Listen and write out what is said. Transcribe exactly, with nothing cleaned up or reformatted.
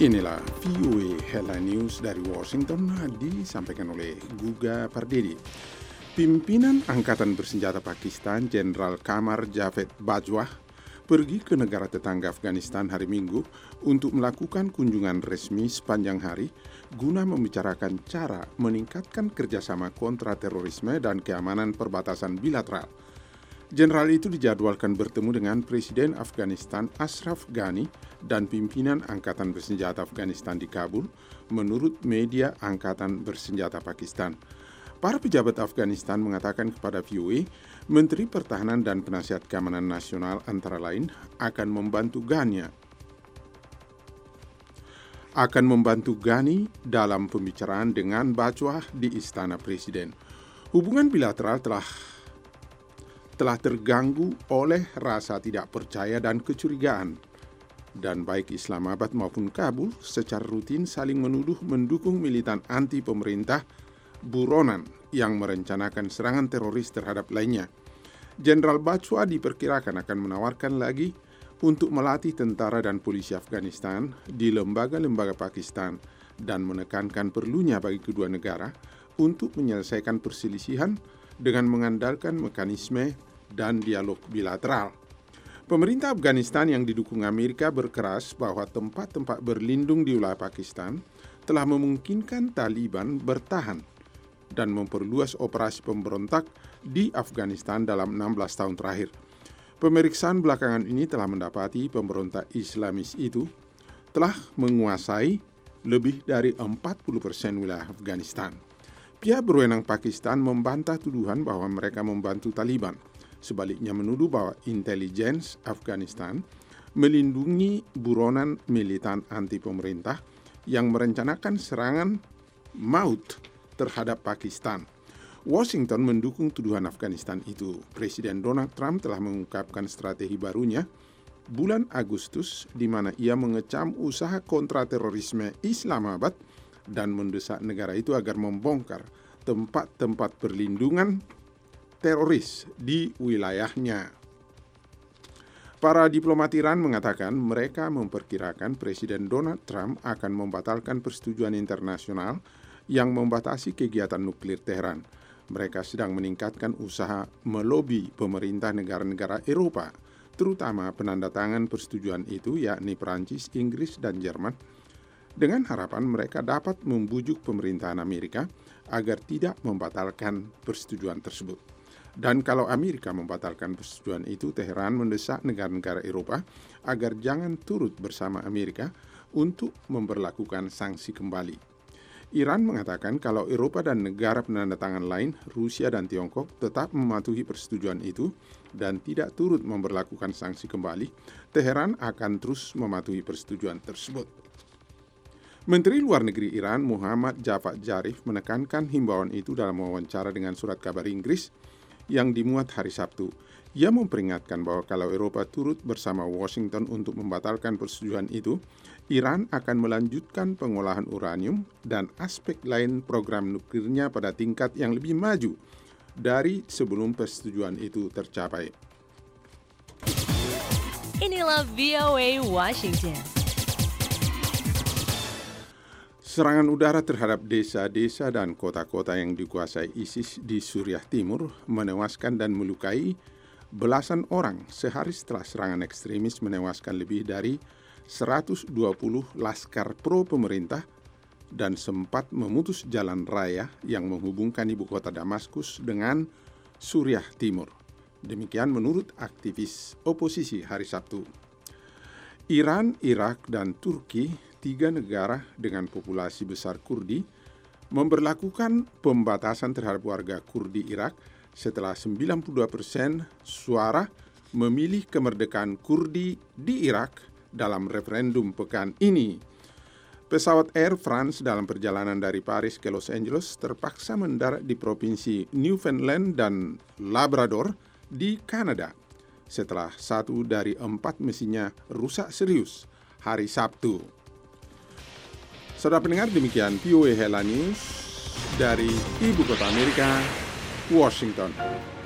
Inilah V O A Headline News dari Washington disampaikan oleh Guga Pardedi. Pimpinan Angkatan Bersenjata Pakistan, Jenderal Qamar Javed Bajwa, pergi ke negara tetangga Afghanistan hari Minggu untuk melakukan kunjungan resmi sepanjang hari guna membicarakan cara meningkatkan kerjasama kontra terorisme dan keamanan perbatasan bilateral. Jenderal itu dijadwalkan bertemu dengan Presiden Afghanistan Ashraf Ghani dan pimpinan Angkatan Bersenjata Afghanistan di Kabul, menurut media Angkatan Bersenjata Pakistan. Para pejabat Afghanistan mengatakan kepada V O A, Menteri Pertahanan dan Penasihat Keamanan Nasional antara lain akan membantu Ghani akan membantu Ghani dalam pembicaraan dengan Bajwa di Istana Presiden. Hubungan bilateral telah telah terganggu oleh rasa tidak percaya dan kecurigaan. Dan baik Islamabad maupun Kabul secara rutin saling menuduh mendukung militan anti pemerintah buronan yang merencanakan serangan teroris terhadap lainnya. Jenderal Bajwa diperkirakan akan menawarkan lagi untuk melatih tentara dan polisi Afghanistan di lembaga-lembaga Pakistan dan menekankan perlunya bagi kedua negara untuk menyelesaikan perselisihan dengan mengandalkan mekanisme dan dialog bilateral. Pemerintah Afghanistan yang didukung Amerika berkeras bahwa tempat-tempat berlindung di wilayah Pakistan telah memungkinkan Taliban bertahan dan memperluas operasi pemberontak di Afghanistan dalam enam belas tahun terakhir. Pemeriksaan belakangan ini telah mendapati pemberontak Islamis itu telah menguasai lebih dari empat puluh persen wilayah Afghanistan. Pihak berwenang Pakistan membantah tuduhan bahwa mereka membantu Taliban. Sebaliknya menuduh bahwa intelijen Afghanistan melindungi buronan militan anti pemerintah yang merencanakan serangan maut terhadap Pakistan. Washington mendukung tuduhan Afghanistan itu. Presiden Donald Trump telah mengungkapkan strategi barunya bulan Agustus di mana ia mengecam usaha kontraterorisme Islamabad dan mendesak negara itu agar membongkar tempat-tempat perlindungan teroris di wilayahnya. Para diplomat Iran mengatakan mereka memperkirakan Presiden Donald Trump akan membatalkan persetujuan internasional yang membatasi kegiatan nuklir Teheran. Mereka sedang meningkatkan usaha melobi pemerintah negara-negara Eropa, terutama penandatangan persetujuan itu yakni Perancis, Inggris, dan Jerman, dengan harapan mereka dapat membujuk pemerintahan Amerika agar tidak membatalkan persetujuan tersebut. Dan kalau Amerika membatalkan persetujuan itu, Teheran mendesak negara-negara Eropa agar jangan turut bersama Amerika untuk memberlakukan sanksi kembali. Iran mengatakan kalau Eropa dan negara penandatangan lain, Rusia dan Tiongkok, tetap mematuhi persetujuan itu dan tidak turut memberlakukan sanksi kembali, Teheran akan terus mematuhi persetujuan tersebut. Menteri Luar Negeri Iran Muhammad Javad Zarif menekankan himbauan itu dalam wawancara dengan surat kabar Inggris yang dimuat hari Sabtu. Ia memperingatkan bahwa kalau Eropa turut bersama Washington untuk membatalkan persetujuan itu, Iran akan melanjutkan pengolahan uranium dan aspek lain program nuklirnya pada tingkat yang lebih maju dari sebelum persetujuan itu tercapai. Inilah V O A Washington. Serangan udara terhadap desa-desa dan kota-kota yang dikuasai ISIS di Suriah Timur menewaskan dan melukai belasan orang sehari setelah serangan ekstremis menewaskan lebih dari seratus dua puluh laskar pro pemerintah dan sempat memutus jalan raya yang menghubungkan ibu kota Damaskus dengan Suriah Timur. Demikian menurut aktivis oposisi hari Sabtu. Iran, Irak, dan Turki, tiga negara dengan populasi besar Kurdi, memberlakukan pembatasan terhadap warga Kurdi Irak setelah sembilan puluh dua persen suara memilih kemerdekaan Kurdi di Irak dalam referendum pekan ini. Pesawat Air France dalam perjalanan dari Paris ke Los Angeles terpaksa mendarat di provinsi Newfoundland dan Labrador di Kanada setelah satu dari empat mesinnya rusak serius hari Sabtu. Saudara pendengar, demikian V O A Headline News dari Ibu Kota Amerika, Washington.